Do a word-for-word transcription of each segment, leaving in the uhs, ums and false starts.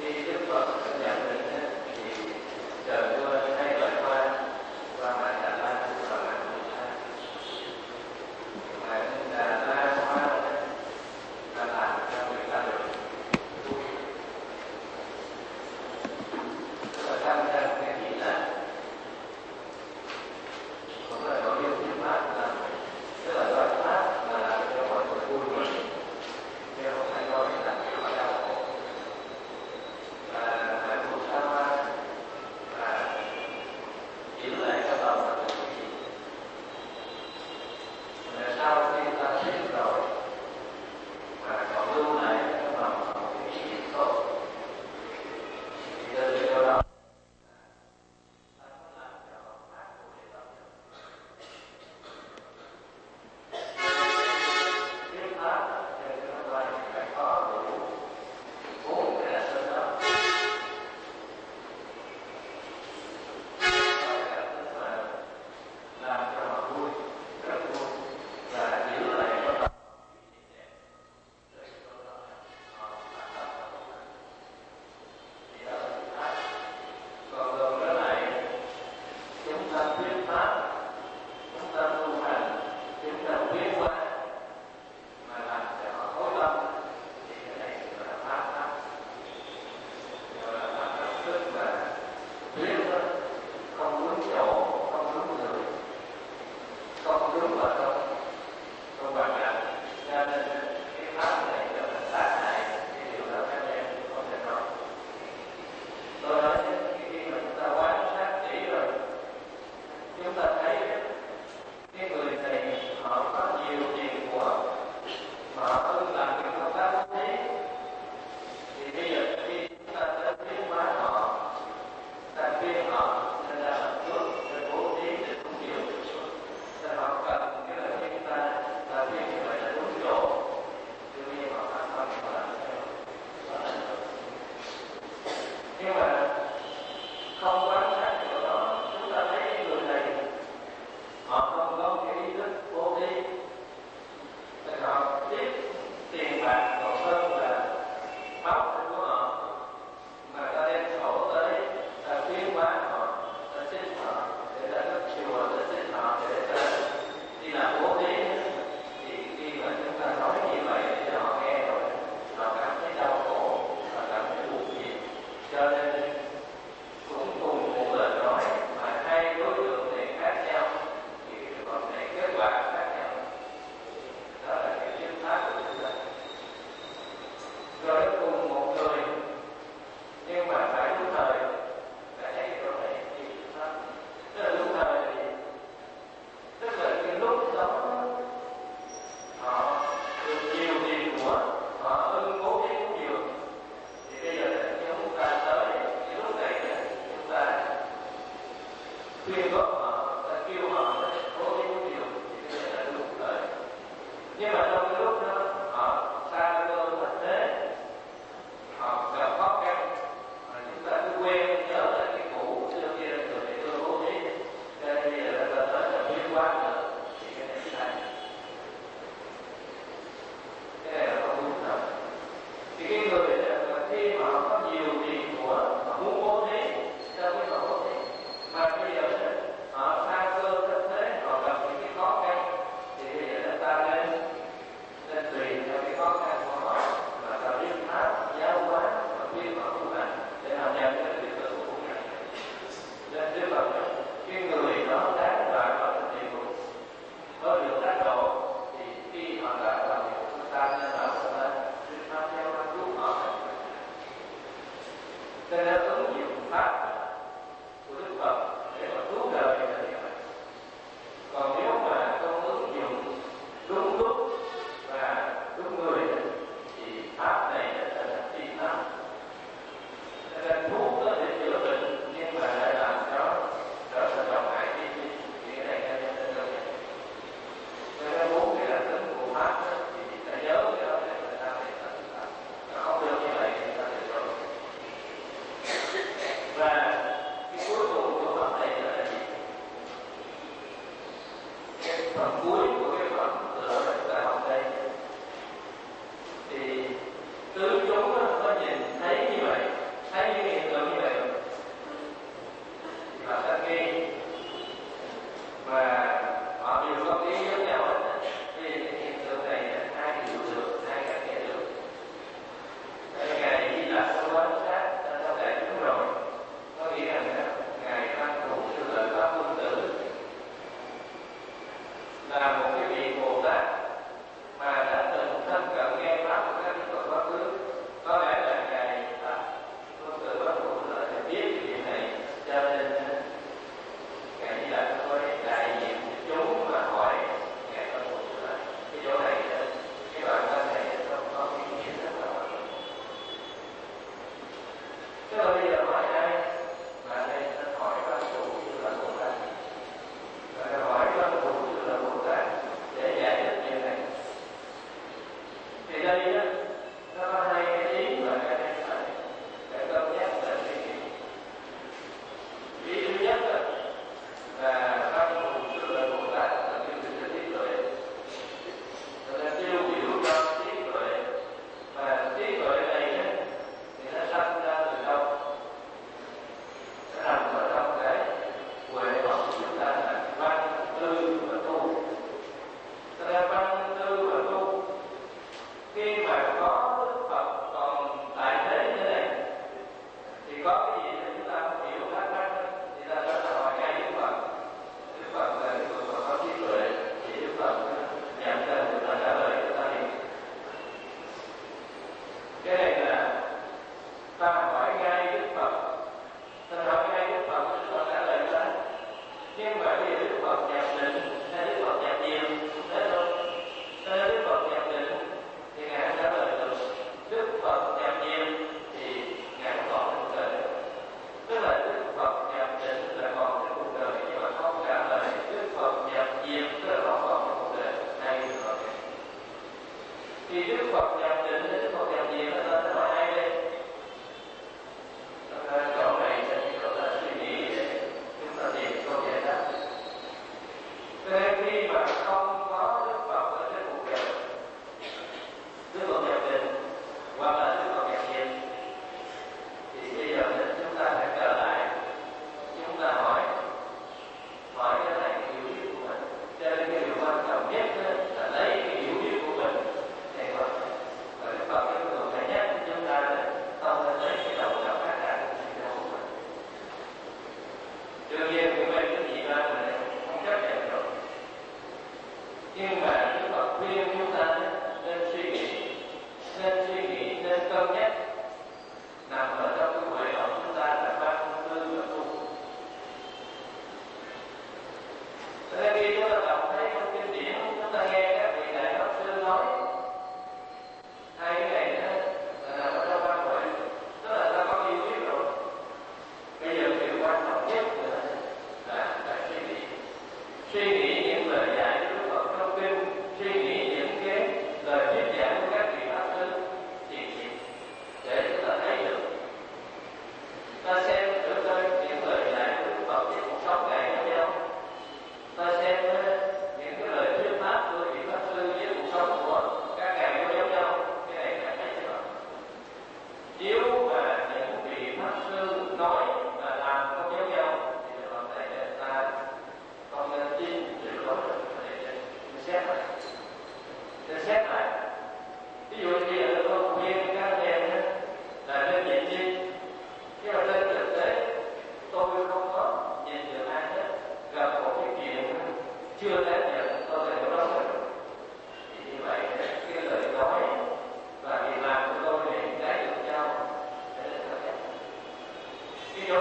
Tứ chúng có nhìn thấy như vậy Khi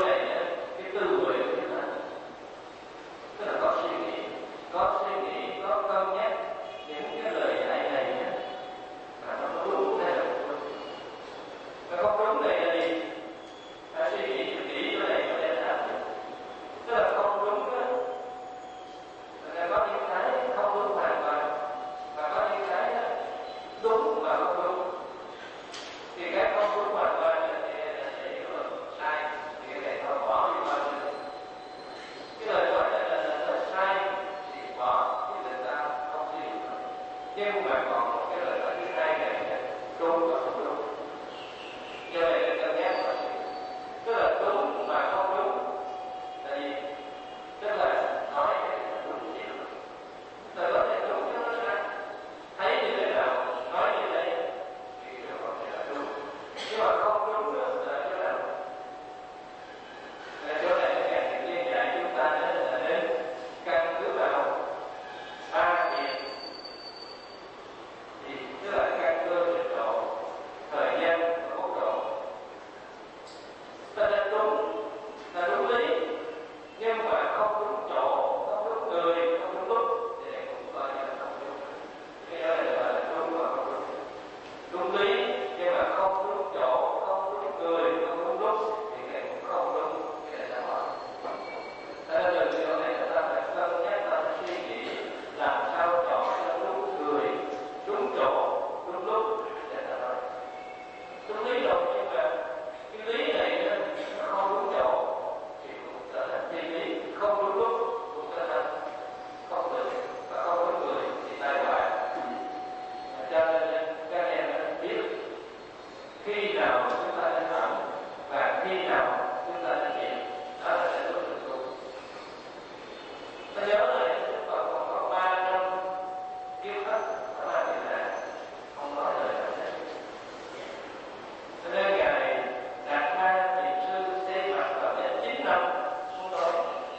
khi nào chúng ta thực hiện đó là sẽ được thành công. Ta nhớ lại Đức Phật còn có ba năm kiếp khách ở ba Việt Nam, không nói lời nào hết. Cho nên ngài Đạt Ma Thiền Sư xây mặt vào đến chín năm xuống đó.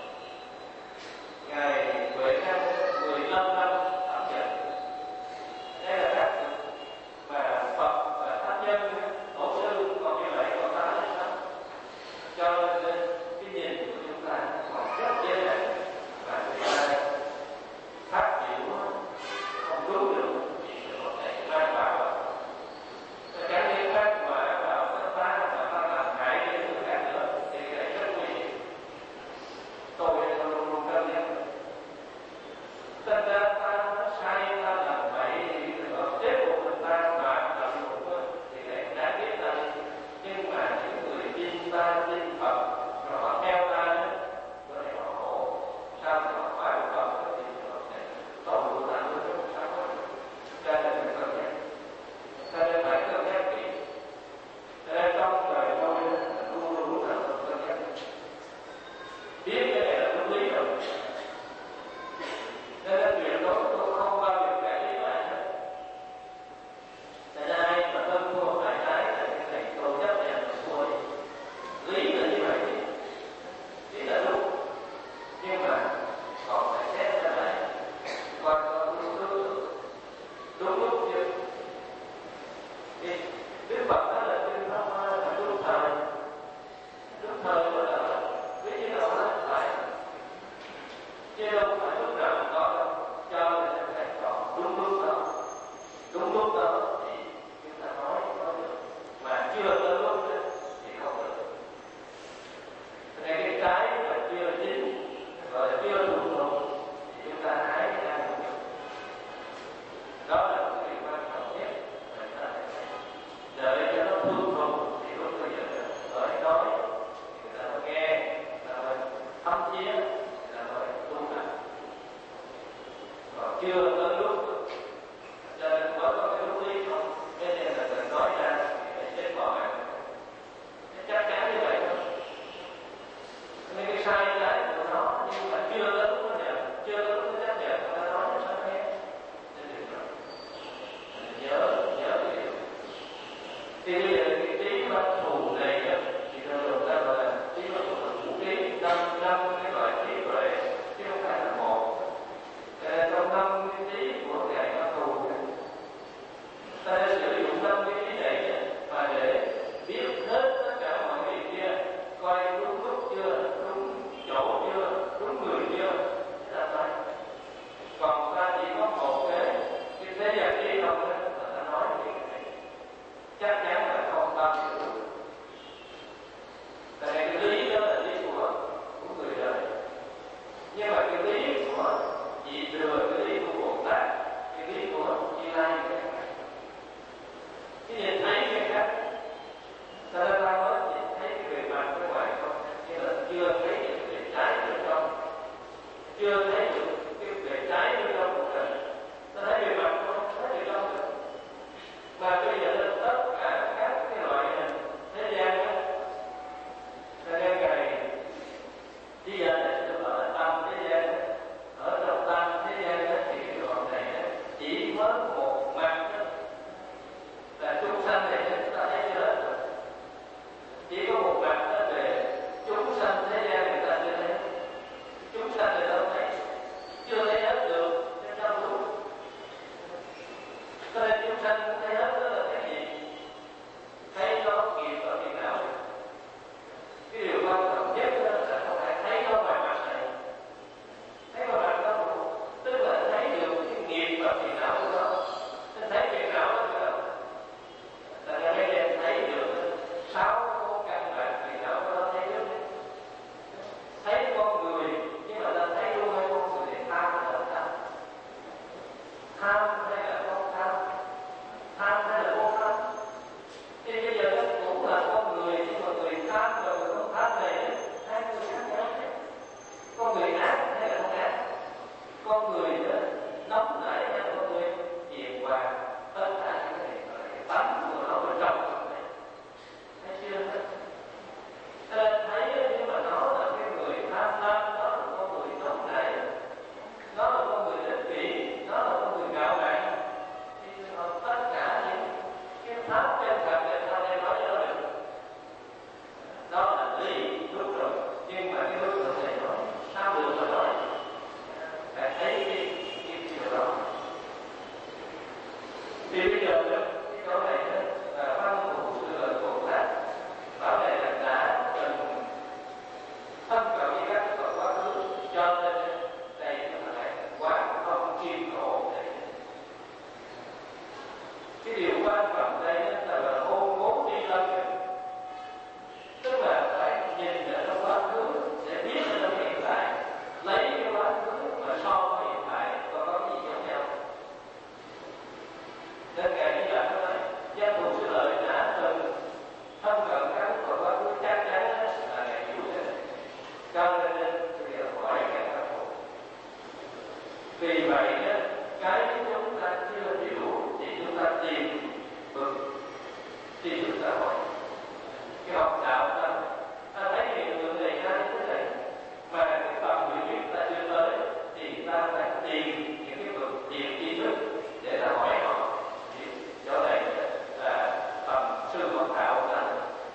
Ngài Huệ Năng mười lăm năm ẩm nhận. Đây là các mà Phật và thánh nhân tổ sư còn như vậy còn ta hết lắm. Cho nên cái nhìn của chúng ta còn rất dễ dàng và người ta phát triển không đúng được thì sẽ có thể mang vào cái liên phát quả vào cái ta và ta làm hại cho người khác nữa thì cái này rất nguy hiểm. Tôi luôn luôn cân nhắc thật ra ta nó sai, ta làm bậy thì ở chết một mình ta mà làm một thì cái này đáng biết ta. Nhưng mà những người tin ta, tin Phật rồi họ theo ta đó, có thể họ khổ sao thì họ phải một Phật thì họ sẽ tội của ta với một sao đó. Cho nên phải cân nhắc, cho nên phải cân nhắc kỹ. Cho nên trong đời tôi luôn luôn là cân nhắc, biết cái này là đúng lý rồi. Cho nên chuyện đó tôi không bao giờ cãi lý lại hết. Tại ra ai mà hơn thua phải trái là cái này tôi chấp nhận là thua đi. Lý là như vậy đi, lý là đúng. Nhưng mà còn phải xét ra lại quan trọng đúng lúc, đúng lúc chưa. Thì Đức Phật đó là kinh nó là đúng thời, đúng thời của là biết như nào nó phải, chứ đâu phải lúc nào cũng có đâu. Cho nên chúng ta chọn đúng lúc đó, đúng lúc đó thì chúng ta nói có được, mà chưa tới lúc đó thì không được. Nên cái trái mà chưa chín gọi là chưa đủ nụ thì chúng ta hái ra không được. Đó là một điều quan trọng nhất mà chúng ta phải đợi cho nó thương thùng thì lúc bây giờ nói nói người ta mới nghe, người ta mới thấm thía, người ta mới tu hành. Còn chưa tới lúc cho nên có có cái lúc lý không, cho nên là mình nói ra thì phải chết bỏ mạng. Chắc chắn như vậy thôi. Nên cái sai trái của nó nhưng mà chưa tới lúc nhưng mà cái đối tượng này nói sao được mà nói, phải thấy cái cái điều đó. Thì bây giờ đó, cái câu này đó là văn hữu sư lợi Bồ Tát bảo này là đã từng thâm cận với các Phật quá khứ, cho nên đây là phải quán không kiên khổ. Cái điều quan trọng đây là là hôn cố đi lên, tức là phải nhìn ở trong quá khứ để biết ở trong hiện tại, lấy cái quá khứ mà so với hiện tại có có gì giống nhau. Nên ngày như là nói giác ngộ sư lợi đã từng thâm cận các Phật quá khứ, chắc chắn là ngày hiểu thế này, cho nên bây giờ hỏi các Phật phụ. Vì vậy cái chúng ta chưa hiểu thì chúng ta tìm vực tìm vực xã hội, cái học đạo ta ta thấy hiện tượng này ra như thế này mà cái phần hiểu biết ta chưa tới thì ta phải tìm những cái vực tìm tri thức để ta hỏi họ. Thì chỗ này là phần sư học đạo ta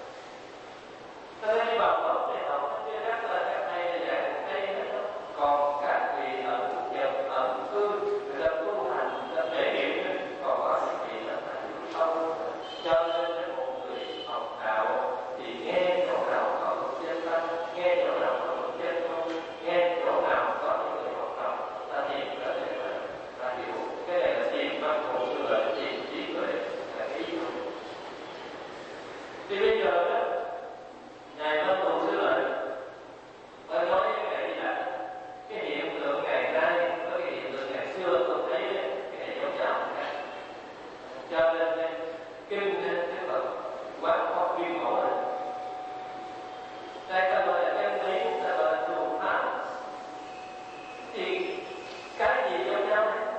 ta thấy đi vào lớp này học chưa chắc là các thầy là dạy một cây hết, còn các vị ẩn nhập ẩn cư người ta tu hành người ta thể nghiệm còn có những vị là hiểu sâu, cho nên một người học đạo thì nghe chỗ nào có một chân tâm, nghe chỗ nào có một chân không, nghe chỗ nào có những người học đạo ta tìm ra để mà ta hiểu. Cái này là tìm văn hữu sư lợi, tìm trí tuệ là cái ý tưởng. Thì bây giờ đó ngài văn hữu sư lợi tôi nói với ngài là cái hiện tượng ngày nay với cái hiện tượng ngày xưa tôi thấy cái này giống nhau cả. Cho nên kinh cái Phật quán không viên mẫu này, đây ta gọi là chân lý, ta gọi là truth pháp. Thì cái gì giống nhau đấy?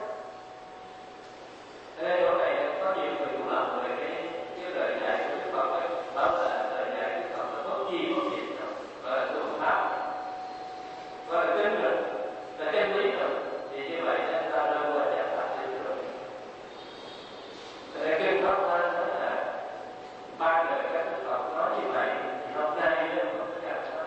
Ở đây chỗ này có nhiều người hiểu lầm về cái cái lời dạy của Đức Phật ấy, đó là lời dạy của Đức Phật là có chi có gì đâu, gọi là truth pháp, gọi là chân lý, là chân lý rồi. Thì như vậy nên ta đâu qua giải pháp được rồi. Để kinh Pháp Hoa nói là ba đời các Đức Phật nói như vậy thì hôm nay nó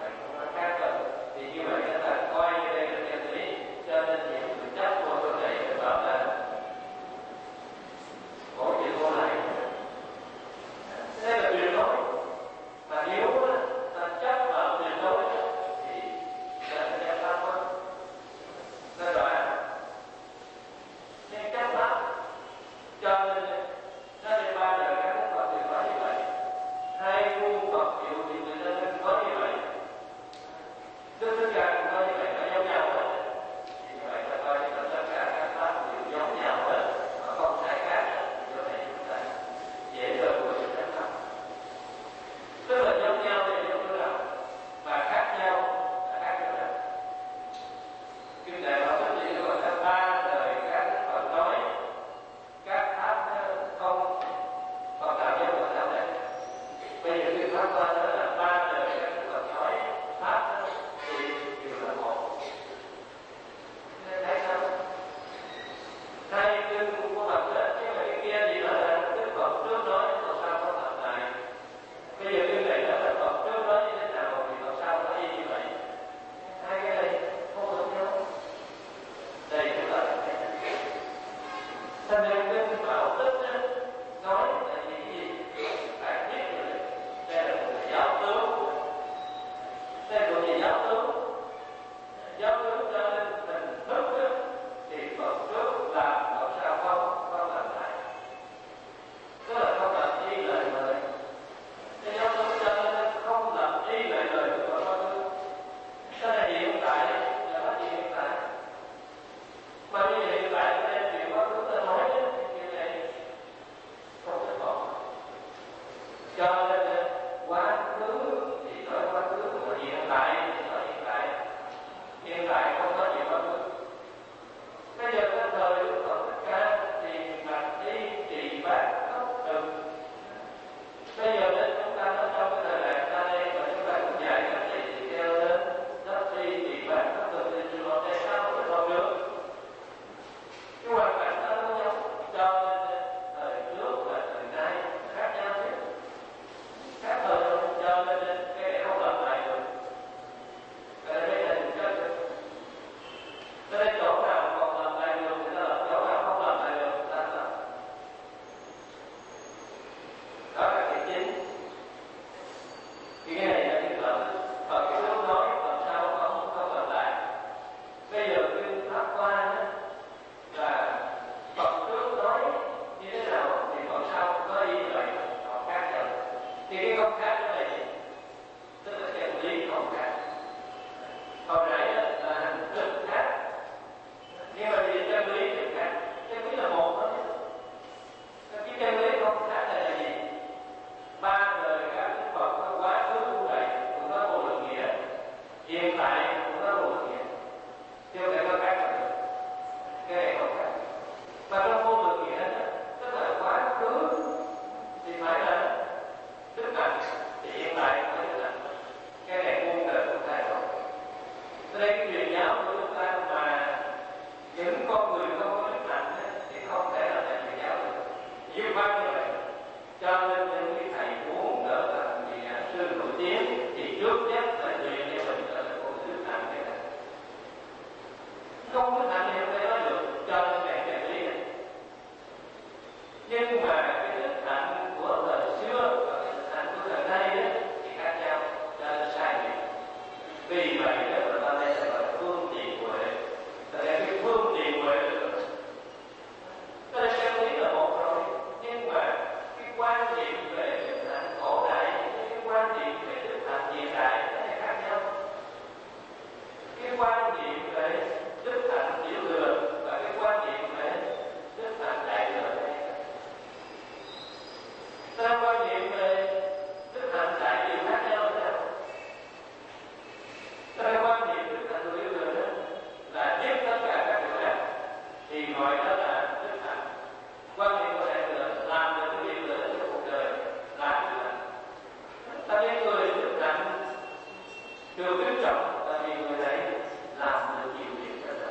không khác. Hồi nãy là hành thực khác, nhưng mà thì chân lý thì khác. Chân lý là một thôi. Cái chân lý không khác là gì? Ba đời các đức Phật có quá khứ cũng vậy, cũng có vô lượng nghĩa, hiện tại cũng có vô lượng nghĩa, chứ không thể có khác được. Cái này không khác. Và trong vô lượng nghĩa đó, tức là quá khứ thì phải là đức hạnh, thì hiện tại phải là đức hạnh. Cái này muôn đời không thay đổi. Cho nên cái truyền giáo của chúng ta mà những con người không có đức hạnh thì không thể là thầy truyền giáo được. Dứt khoát như vậy. Cho nên những cái thầy muốn trở thành vị giảng sư nổi tiếng thì trước nhất phải luyện để mình trở thành một đức hạnh cái này. Không đức hạnh thì không thể nói được, cho nên này cái lý này. Nhưng mà cái đức hạnh của thời xưa và cái đức hạnh của thời nay đó thì khác nhau, cho nên sai biệt. Vì vậy đó người ta đây là gọi là phương tiện huệ. Tại vì cái phương tiện huệ được. Cho nên cái lý là một rồi, nhưng mà cái quan niệm về đức hạnh cổ đại với cái quan niệm về đức hạnh hiện đại nó là khác nhau. Cái quan niệm về đức hạnh tiểu thừa và cái quan niệm về đức hạnh đại thừa này. Ta quan niệm về đức hạnh đại thừa khác nhau là sao? Ta quan niệm đức hạnh tiểu thừa đó là giết tất cả các điều ác thì gọi đó là đức hạnh. Quan niệm của đại thừa làm được cái việc lớn trong cuộc đời là đức hạnh. Ta biết người đức hạnh được kính trọng là vì người đấy làm được nhiều việc rất là.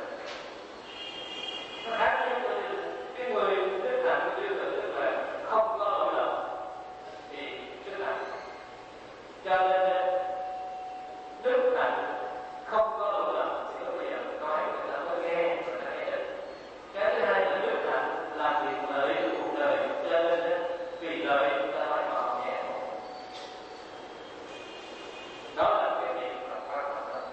Nó khác với người, cái người đức hạnh của tiểu thừa tức là không có lỗi lầm thì đức hạnh. Cho nên đức hạnh không có lỗi lầm thì có bây giờ nói người ta mới nghe người ta nghe được. Cái thứ hai là đức hạnh làm việc lợi của cuộc đời, cho nên vì lợi chúng ta nói họ nhẹ. Đó là cái việc mà quan trọng.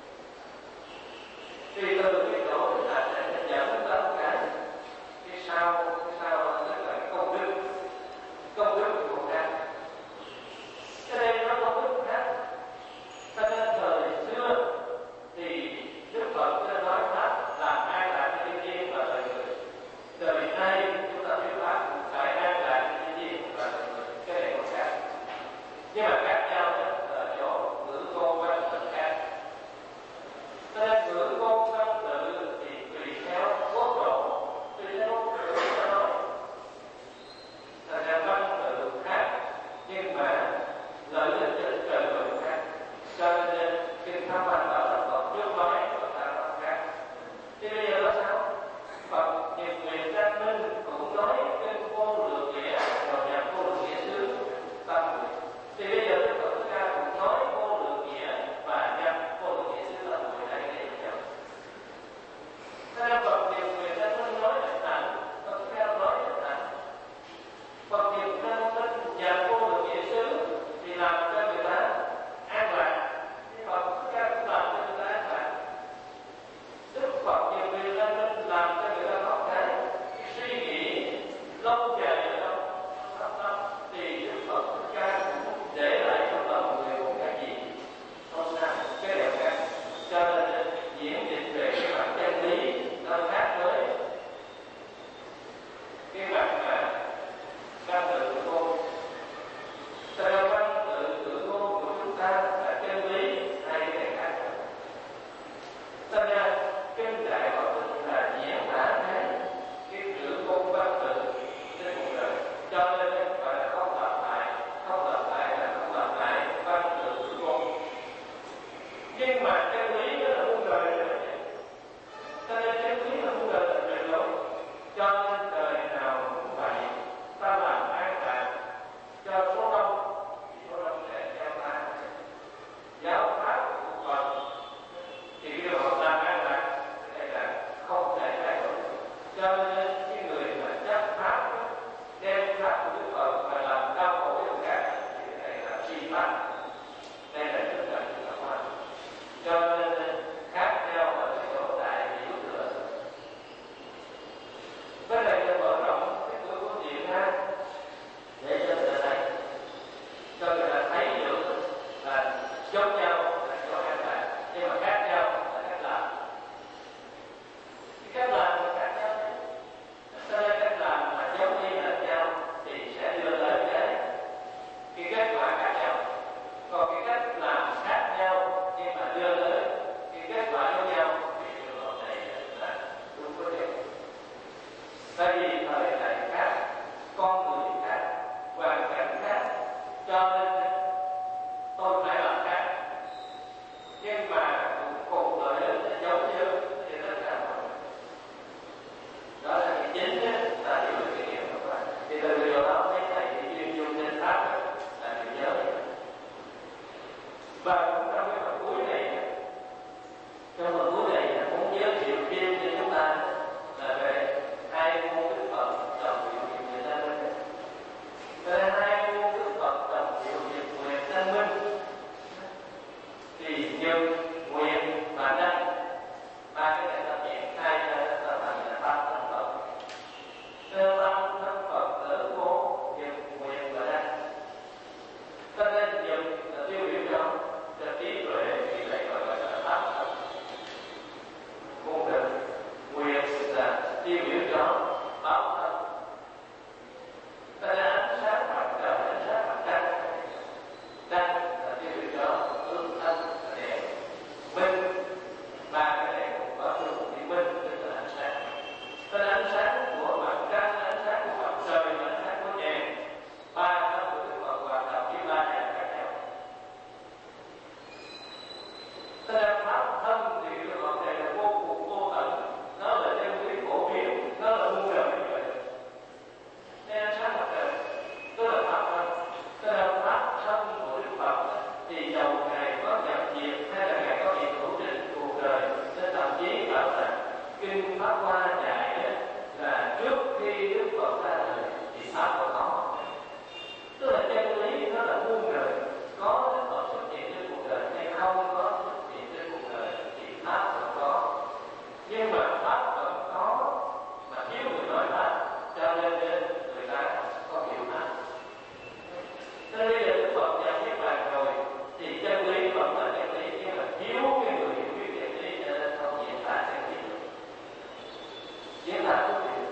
Thì từ cái chỗ đức hạnh này nó dẫn đến một cái cái sau cái sau tức là công đức, công đức của cuộc đời. Cho nên nó công đức khác. Cho nên thời xưa thì Đức Phật đã nói pháp làm an lạc cho thiên nhiên và đời người. Đời nay chúng ta thuyết pháp phải an lạc cho thiên nhiên và đời người. Cái này không khác. Nhưng mà khác nhau đó là chỗ ngữ ngôn văn tự khác. Cho nên ngữ ngôn văn tự thì tùy theo quốc độ, tùy theo quốc độ ta nói. Thành ra văn tự khác, nhưng mà lợi ích trên trời người khác. Cho nên kinh Pháp Văn bảo là Phật trước nói và ta nói khác. Thì bây giờ nói sao? Phật Nhật Nguyện Trang Minh cũng nói kinh vô lượng nghĩa và nhập vô lượng nghĩa xứ tâm nguyện. Thì bây giờ Đức Phật Thích Ca cũng nói vô lượng nghĩa và nhập vô lượng nghĩa xứ tâm nguyện này để nhau. Thế nên Phật Nhật Nguyện Trang Minh nói là hạnh, Phật Thích Ca nói là hạnh. Phật Nhật Trang Minh nhập vô lượng nghĩa xứ thì làm cho người ta an lạc. Phật Thích Ca cũng làm cho người ta an lạc. Đức Phật nhiều người lên lên làm cho người ta có cái, cái suy nghĩ lâu dài ở đâu tâm tâm thì Đức Phật Thích Ca cũng để lại trong lòng người một cái gì không sao cái đẹp khác. Cho nên diễn dịch về cái mặt chân lý nó khác với cái mặt mà văn tự của cô. Cho nên văn tự của cô của chúng ta là chân lý hay cái này khác. Cho nên kinh đại Phật là diễn tả cái cái chữ ngôn văn tự trên cuộc đời. Cho nên gọi là không lặp lại, không lặp lại là không lặp lại văn tự của ngôn. Nhưng mà chân lý nó là muôn đời rồi. Cho nên chân lý là muôn đời là truyền lối. Cho nên đời nào cũng vậy, ta làm an lạc cho số đông, số đông sẽ theo ta. Giáo pháp của Phật thì khi họ làm an lạc đây là không thể thay đổi. Cho nên cái người mà chấp pháp đem pháp của Đức Phật mà làm đau khổ cho người khác thì đây là suy pháp. Đây là rất là rất là quan. Cho nên khác nhau ở cái chỗ đại tiểu thừa. Cái này là mở rộng cái cửa của chuyện ra để cho người ta thấy, cho người ta thấy được là giống nhau, Trong phần cuối này muốn giới thiệu thêm cho chúng ta là về hai môn Đức Phật đồng biểu hiện nguyện Thanh Minh. Về hai môn Đức Phật đồng biểu hiện nguyện Thanh Minh thì nhân, nguyện và năng, ba cái này là hiện hai là thành là tam thân Phật. Theo tam thân Phật tử vô nhân, nguyện và năng. Cho nên nhân là tiêu biểu cho cho trí tuệ thì lại gọi là pháp thân. Môn định, nguyện là tiêu biểu cho báo thân. Cho nên ánh sáng mặt trời, ánh sáng mặt trăng, năng là tiêu biểu cho hương thanh và đẹp. Minh, ba cái này cũng có chung thì minh tức là ánh sáng. Cho nên ánh sáng của mặt trăng, ánh sáng của mặt trời, ánh sáng của đèn, ba cái của Đức Phật hoạt động với ba dạng khác nhau. Cho nên pháp thân thì Đức Phật này là vô cùng vô tận, nó là chân lý phổ biến, nó là muôn đời như vậy. Nên ánh sáng mặt trời tức là pháp thân. Cho nên pháp thân của Đức Phật thì dầu Ngài có nhập diệt hay là Ngài có hiện hữu trên cuộc đời, nên thậm chí bảo rằng kinh Pháp Hoa dạy là trước khi Đức Phật ra đời thì pháp còn có. Tức là chân lý nó là muôn đời, có Đức Phật xuất hiện trên cuộc đời hay không có xuất hiện trên cuộc đời thì pháp vẫn có. Nhưng mà pháp vẫn có mà thiếu người nói pháp, cho nên người ta có hiểu pháp. Cho nên bây giờ Đức Phật dạy Niết Bàn rồi thì chân lý vẫn là chân lý, nhưng mà thiếu cái người hiểu biết chân lý cho nên không diễn tả chân lý được. Diễn tả không hiểu.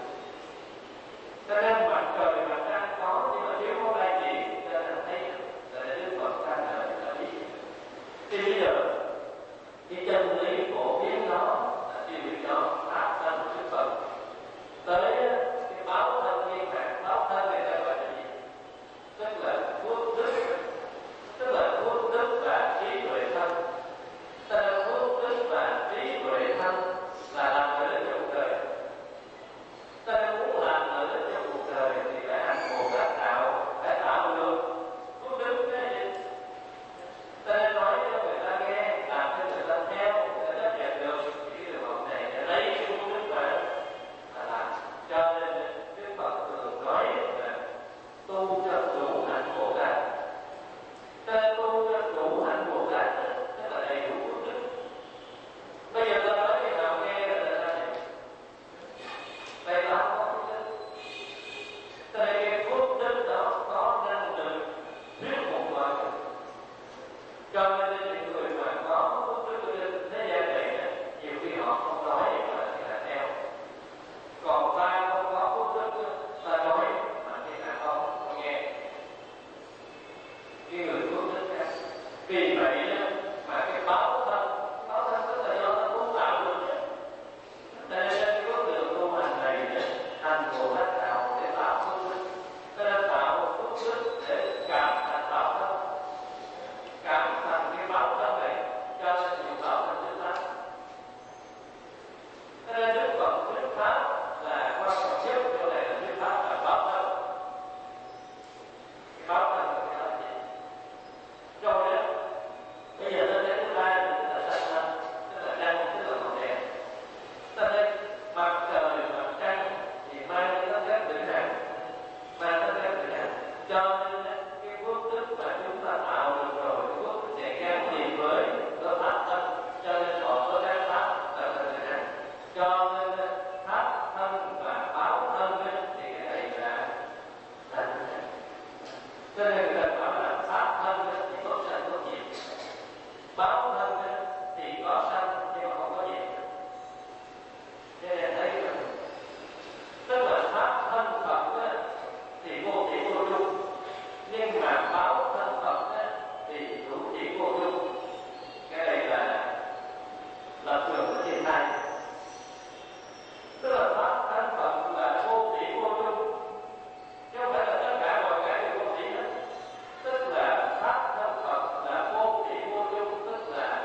Cho nên mặt trời mặt trăng có nhưng mà thiếu không ai chỉ, cho nên thấy là để Đức Phật ra đời là biết. Thì bây giờ cái chân lý phổ biến đó là tiêu biểu cho pháp thân của Đức Phật. Tới cái báo thân viên mãn, báo thân này ta gọi là gì? Tức là phước đức, tức là phước đức và trí tuệ thân. Tức là phước đức và trí tuệ thân là làm lợi ích cho cuộc đời. Tức là muốn làm lợi ích cho cuộc đời thì phải hành khổ các đạo, phải tạo được phước đức cái gì? Tức là nói cho người ta nghe, làm cho người ta theo, người ta chấp nhận được thì cái điều học này để lấy cái phước đức mà là làm. Cho nên Đức Phật thường nói là tu cho đủ hạnh Bồ Tát. Cho nên tu cho đủ hạnh Bồ Tát tức là đầy đủ phước đức. Bây giờ ta nói cái nào nghe là ta này đây đó có phước đức. Cho nên cái phước đức đó có năng lực thuyết phục mọi người. Cho nên những người mà có phước đức trên thế gian này nhiều khi họ không nói mà là theo. Còn ta không có phước đức ta nói mà thì là không, không nghe. Cái người phước đức khác. Vì vậy mà cái báo thân, báo thân tức là do ta muốn tạo được. Cho nên cái bước đường tu hành này hành Bồ Tát đạo để tạo phước đức. Cho nên tạo phước đức để cảm thành báo thân. Cảm thành cái báo thân này cho nên nhiều báo thân Đức Pháp. Cho nên Đức Phật thuyết pháp là quan trọng nhất chỗ này là thuyết pháp là báo thân. Cái báo thân là cái gì? Rồi đó, bây giờ tôi thấy thứ ba là tức là sắc thân, tức là trăng, tức là ngọn đèn. Cho nên mặt trời, mặt trăng thì mang nó phép vĩnh hằng, mang nó phép vĩnh hằng. Cho nên cái phước đức mà chúng ta tạo được rồi, cái phước đức sẽ gắn liền với cái pháp thân, cho nên họ có các pháp là thành vĩnh hằng. Cho nên pháp thân và báo thân thì cái này là thành vĩnh hằng. Cho nên người ta bảo là pháp thân thì có sanh có diệt, báo thân thì có sanh nhưng mà không có diệt. Cho nên thấy rằng tức là pháp thân Phật thì vô chỉ vô chung, nhưng mà báo thân Phật thì hữu chỉ vô chung. Cái này là lập trường của thiên tai. Tức là pháp thân Phật là vô chỉ vô chung, chứ không phải là tất cả mọi cái đều vô chỉ hết. Tức là pháp thân Phật là vô chỉ vô chung, tức là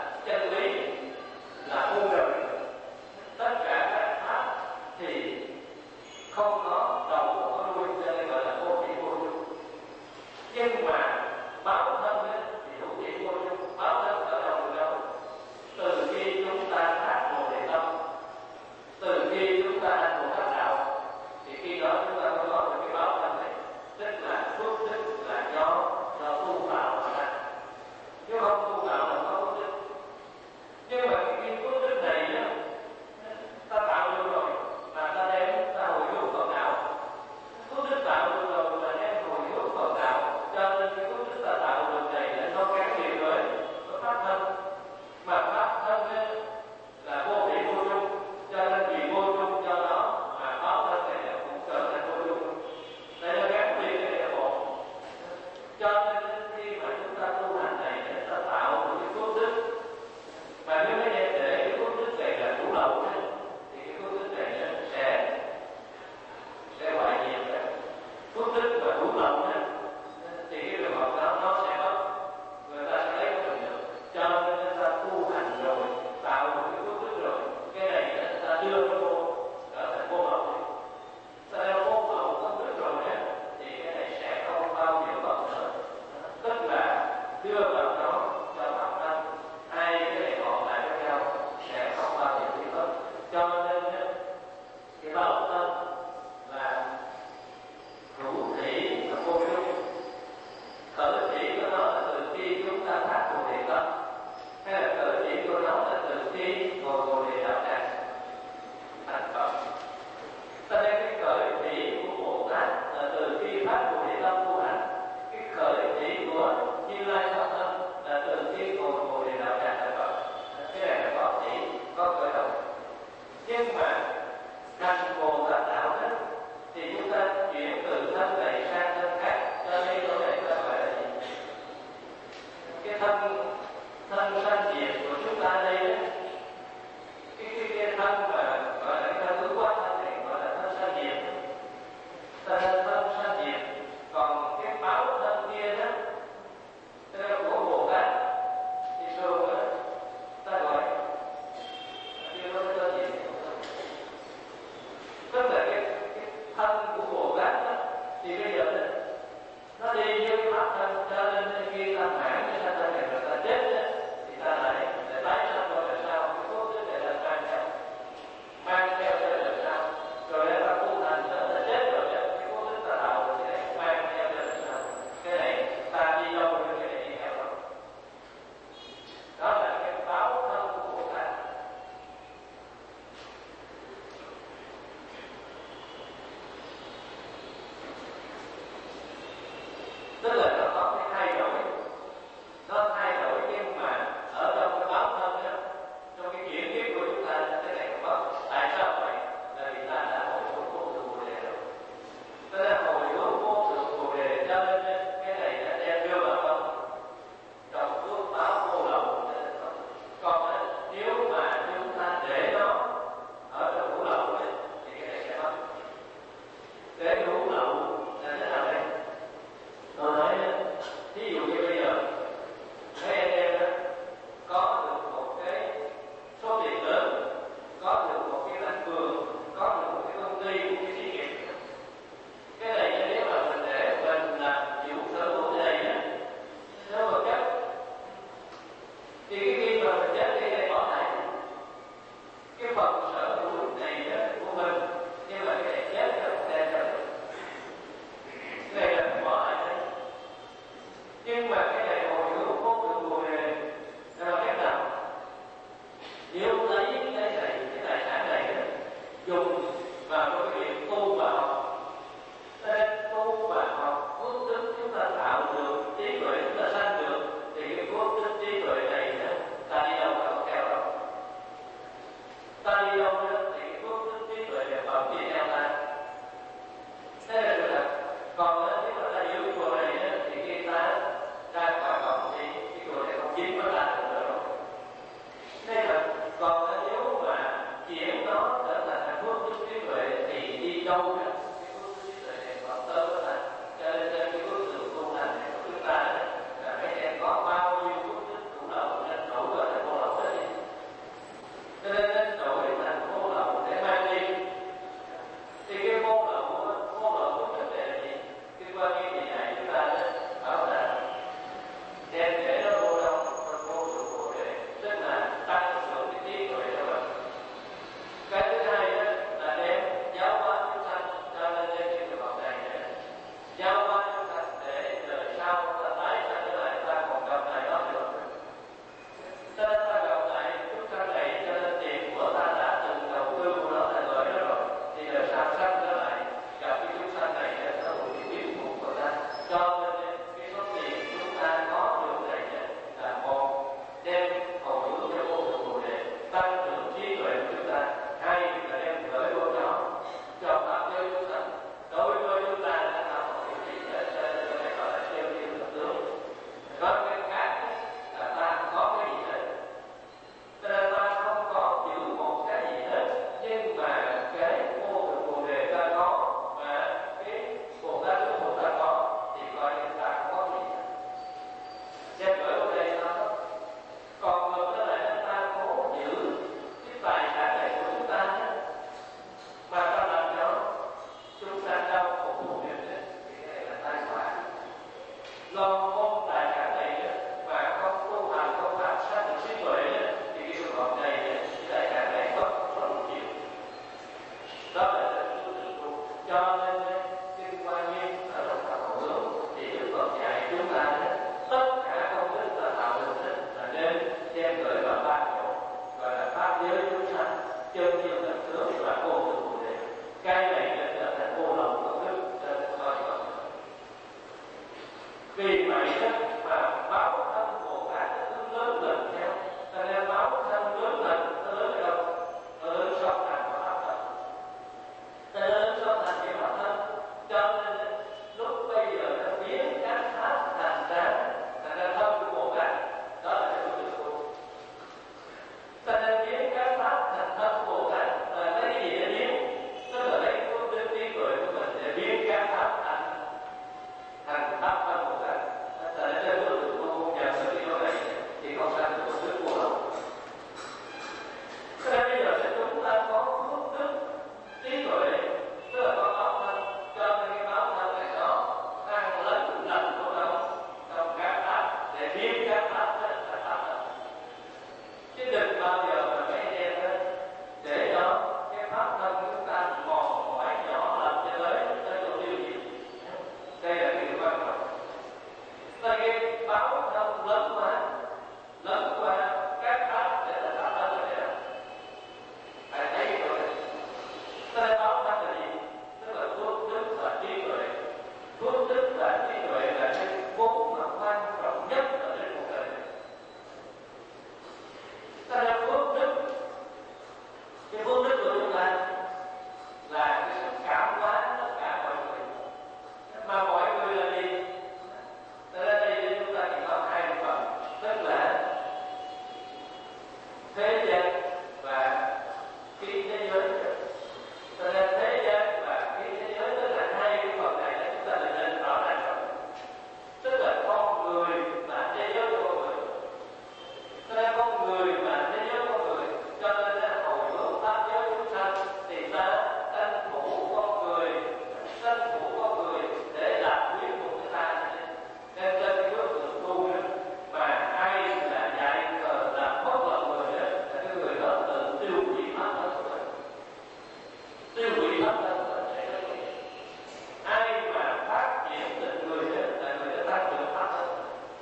con người mà thế giới con người, cho nên là hồi hướng pháp giới chúng sanh thì ta tranh thủ con người, tranh thủ con người để làm quyến của người ta. Nên trên cái bước đường tu đó, mà ai là dạy cờ làm mất lòng người đó, là cái người đó tự tiêu hủy pháp thân của mình, tiêu hủy pháp thân của mình để nó nghiệp. Ai mà phát triển tình người đó là người đã phát triển pháp thân.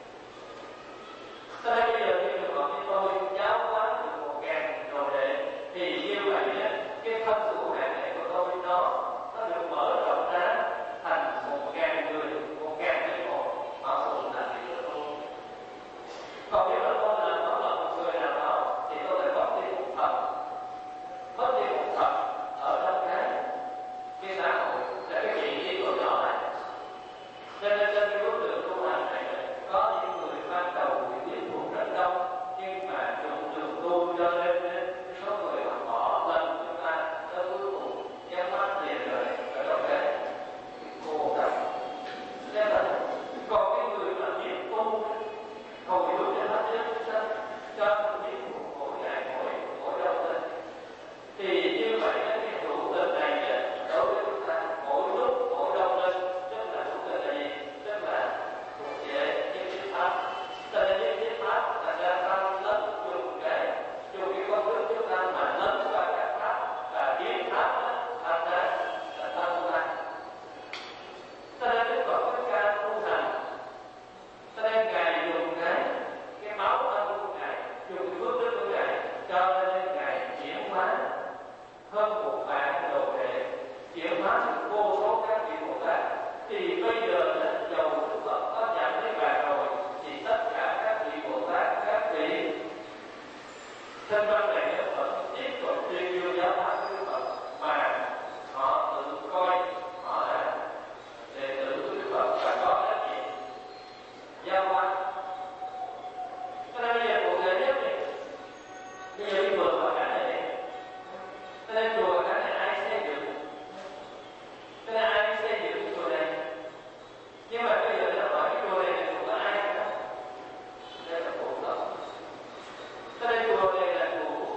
Cho nên bây giờ khi được gọi với tôi giáo hóa được một ngàn đồ đệ thì như vậy đó, cái thân của ngàn đệ của tôi nó nó được mở rộng ra thành một ngàn người, một ngàn linh hồn họ cùng làm việc với tôi. Còn nếu là tôi là nó là một người nào đó thì tôi phải mất đi một phần, mất đi một phần ở trong cái cái xã hội là cái vị trí của nhỏ này. Cho nên trên cái bước đường tu hành này có những người ban đầu thì biết thuộc rất đông, nhưng mà đường đường tu cho nên số người họ bỏ lần chúng ta tới cuối cùng nhắm mắt liền rồi ở trong cái khổ tập. Nên là còn cái người mà biết tu hồi hướng cho pháp giới chúng sanh, cho nó biết mỗi ngày mỗi mỗi đâu lên thì như vậy cái hữu tình này đối với chúng ta mỗi lúc mỗi đâu lên, tức là hữu tình là gì? Tức là thuộc về những cái pháp. Cho nên những cái pháp là ra tăng lớn dùng cái dùng cái công đức chúng ta mà lớn qua các pháp và biến pháp thành ra là tăng ra. Cho nên Đức Phật có ca tu hành. Cho nên Ngài dùng cái cái máu thân của Ngài, dùng cái phước đức của Ngài cho nên Ngài chuyển hóa hơn một vạn đồ đệ, chuyển hóa được vô số các vị Bồ Tát. Thì bây giờ là dầu Đức Phật có giảm cái bàn rồi thì tất cả các vị Bồ Tát, các vị thân văn này vẫn tiếp tục tuyên dương giáo pháp của Đức Phật, mà họ tự coi họ là đệ tử của Đức Phật và có trách nhiệm giáo hóa. Cho nên bây giờ cụ thể nhất thì bây giờ đi vườn vào cảnh này đi. Cho nên chùa cảnh này ai xây dựng? Cho nên ai xây dựng cái chùa này? Nhưng mà bây giờ nó hỏi cái chùa này là chùa của ai đó? Đây là cụ Phật. Cho nên chùa này là chùa của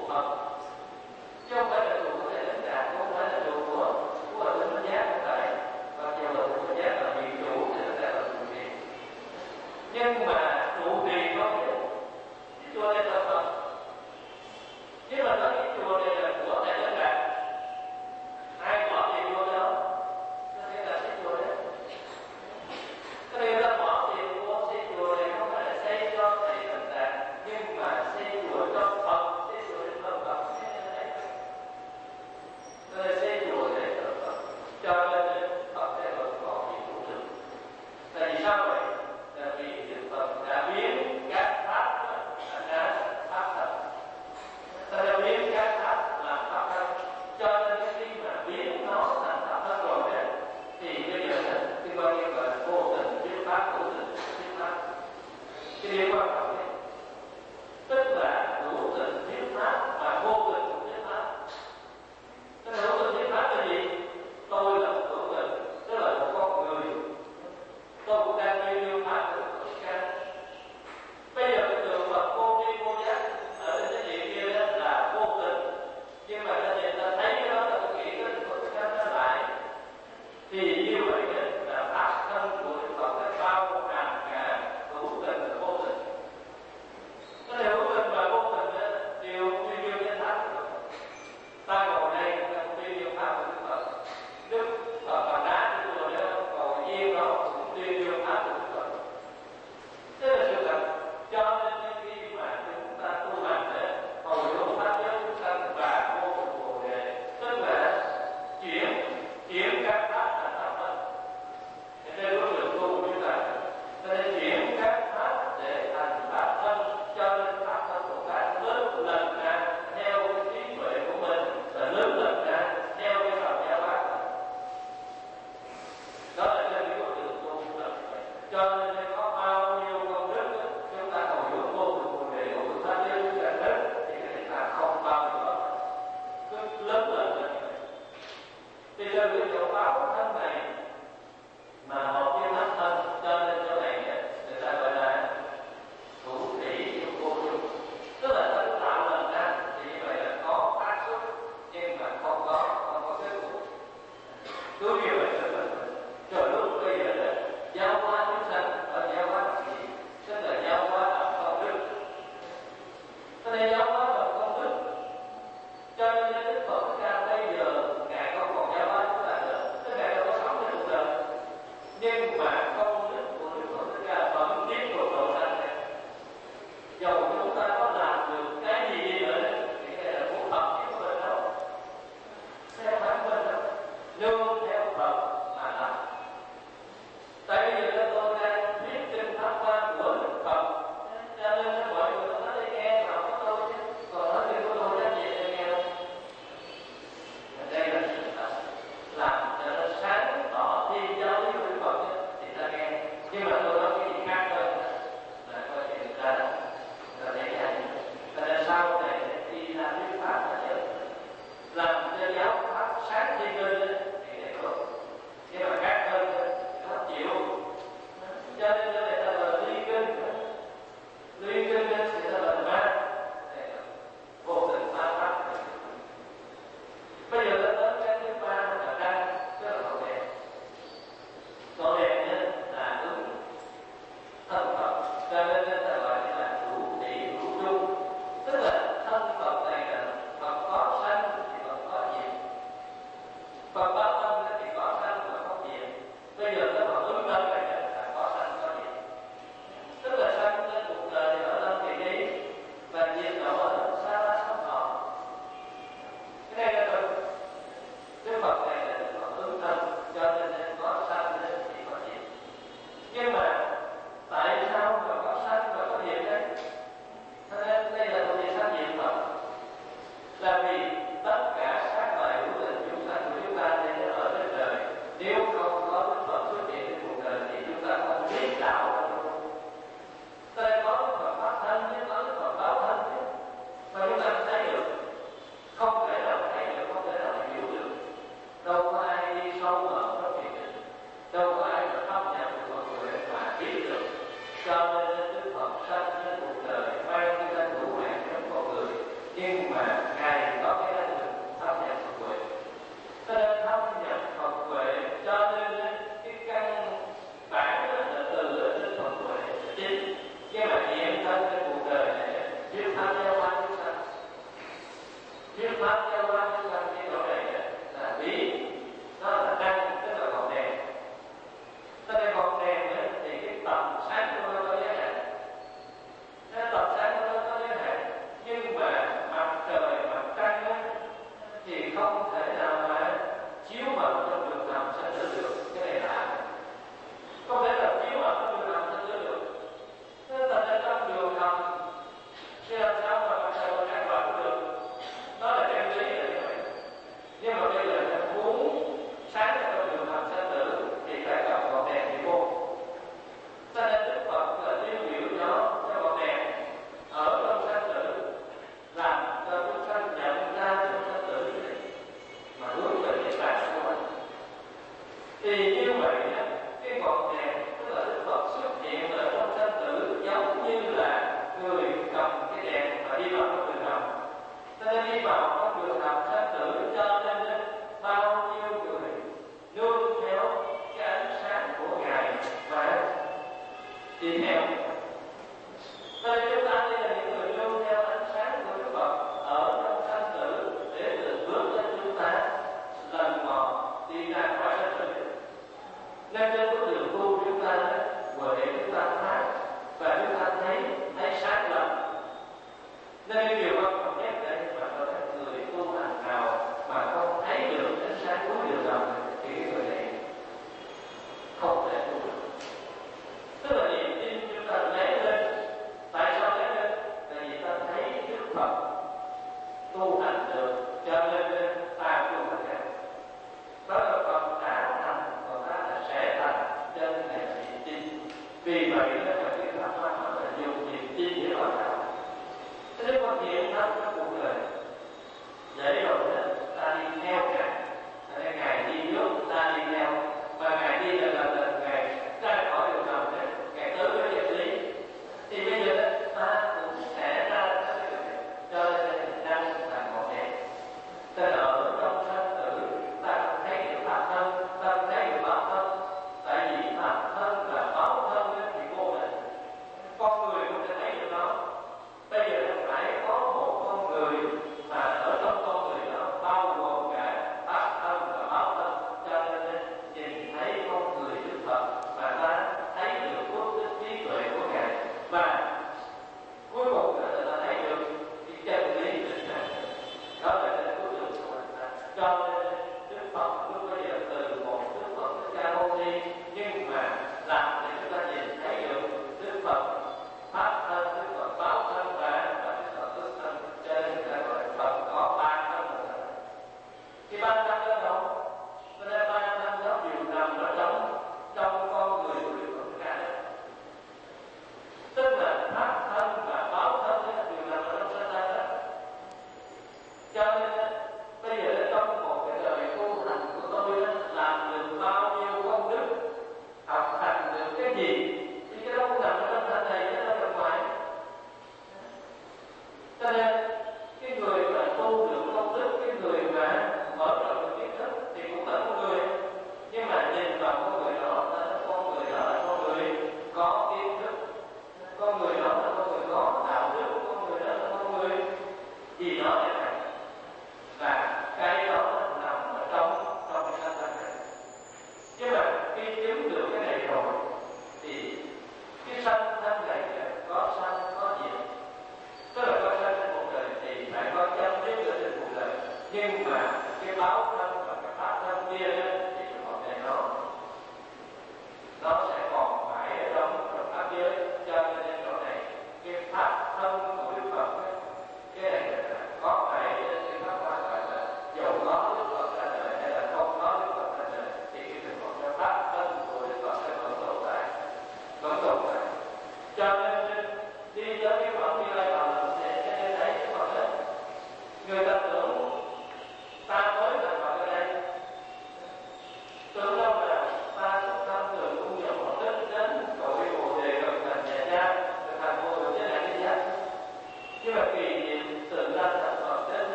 nên giáo hóa bằng công đức. Cho nên Đức Phật Thích Ca bây giờ Ngài không còn giáo hóa chúng ta nữa, tức Ngài đâu có sống trên cuộc đời, nhưng mà công đức của Đức Phật Thích Ca vẫn tiếp tục độ sanh này. Dầu chúng ta có làm được cái gì đi nữa thì cái này là của Phật chứ không phải đâu, theo bản mình đâu, nương theo Phật mà làm. Tại bây giờ tôi đang viết trên pháp quan của Đức Phật, cho nên mọi người có nói đi nghe mà có tôi chứ, còn nói chuyện của tôi chắc gì để nghe đâu. Đây là sự thật, làm cho nó sáng tỏ thiên giáo lý của Đức Phật thì ta nghe, nhưng mà tôi nói cái gì khác thôi là coi chuyện ta là là để dạy. Cho nên sau này khi ra thuyết pháp là chứ làm cho giáo pháp sáng thiên linh thì để tốt, nhưng mà khác hơn nó chịu. Cho nên người ta là ly kinh, ly kinh thì ta là ma, vô tình ma pháp. Bây giờ ta tới cái thứ ba là đăng, tức là ngọn đèn. Ngọn đèn là ứng thân Phật, cho nên ta gọi là hữu thị hữu chung, tức là thân Phật này là Phật có sanh thì Phật có diệt, Phật có thân thì có sanh và có diệt. Bây giờ cái Phật ứng thân này là có sanh có diệt, tức là sanh lên cuộc đời ở đâu thì đi và diệt độ ở xa la sống thọ. Cái này là được. Đức Phật này là Đức Phật ứng thân, cho nên có sanh lên thì có diệt. Nhưng mà tại sao mà có sanh và có diệt đấy? Cho nên đây là một việc sanh diệt Phật, là vì tất cả các loài hữu tình chúng sanh của chúng ta nên ở trên đời, nếu không có Đức Phật xuất hiện trên cuộc đời thì chúng ta không biết đạo đâu. Cho nên có Đức Phật phát thân chứ, có Đức Phật báo thân chứ, mà chúng ta không thấy được, không thể nào thấy được, không thể nào hiểu được. Đâu có ai đi sâu vào trong thiền định, đâu có ai mà thâm nhập được mọi người mà biết được. Cho nên Đức Phật sanh trên cuộc đời mang cái danh hữu hạn trong con người, nhưng mà Ngài có cái năng lực thâm nhập Phật huệ. Cho nên thâm nhập Phật huệ, cho nên cái căn bản là từ trên Phật huệ chính. Nhưng mà hiện thân trên cuộc đời này thuyết pháp giáo hóa chúng sanh, thuyết pháp giáo hóa chúng sanh cái chỗ này là lý, nó là năng, tức là ngọn đèn. Cho nên ngọn đèn thì cái tầm sáng của nó có giới hạn, cái tầm sáng của nó có giới hạn, nhưng mà mặt trời, mặt trăng thì không thể nào mà chiếu vào trong đường hầm sanh tử được. Cái này là không thể nào chiếu vào trong đường hầm sanh tử được. Thế thành ra trong đường hầm thì làm sao mà mặt trời và trăng vào được? Nó là chân lý là như vậy. Nhưng mà bây giờ muốn sáng ra trong đường hầm sanh tử thì phải gặp ngọn đèn thì vô. Cho nên Đức Phật là tiêu biểu nó cho ngọn đèn ở trong sanh tử, làm cho chúng sanh nhận ra trong sanh tử mà hướng về cái bản của mình. Thì như vậy cái ngọn đèn tức là Đức Phật xuất hiện ở trong sanh tử giống như là người cầm cái đèn và đi vào trong đường hầm. Cho nên đi vào trong đường hầm sanh tử, cho nên bao nhiêu người nương theo cái ánh sáng của Ngài và đi theo. Cho nên chúng ta đây là những người nương theo ánh sáng của Đức Phật ở trong sanh tử để từ bước lên chúng ta lần mò đi ra khỏi sanh tử. Nên trên con đường tu chúng ta huệ chúng ta phát và chúng ta thấy thấy sáng lắm. Nên cái điều quan trọng nhất đây mà có các người tu hành nào mà không thấy được ánh sáng cuối đường hầm thì cái người này không thể tu được. Tức là niềm tin chúng ta lấy lên. Tại sao lấy lên? Tại vì ta thấy Đức Phật tu hành được, cho nên ta tu hành được. Đó là Phật đã thành, còn ta là sẽ thành, cho nên này là niềm tin. Vì vậy đó là cái pháp pháp là dùng niềm tin để bảo đạo. Thế nếu con hiện thân trong cuộc đời, để rồi đó ta đi theo Ngài, nên Ngài đi trước, ta đi theo, và Ngài đi là lần lần Ngài ra khỏi đường hầm đấy, Ngài tới với chân lý. Thì bây giờ ta cũng sẽ ra cho nên đang là ngọn nên cái người mà tu được công đức, cái người mà mở rộng được kiến thức thì cũng là con người, nhưng mà nhìn vào con người đó là con người đó là con người có kiến thức, con người đó là con người có đạo đức, con người đó là con người gì đó để này, và cái đó nằm ở trong trong cái sanh thân này. Nhưng mà khi chứng được cái này rồi thì cái sanh thân này có sanh có diệt, tức là có sanh trên một đời thì phải có chấm dứt ở trên một đời, nhưng mà cái báo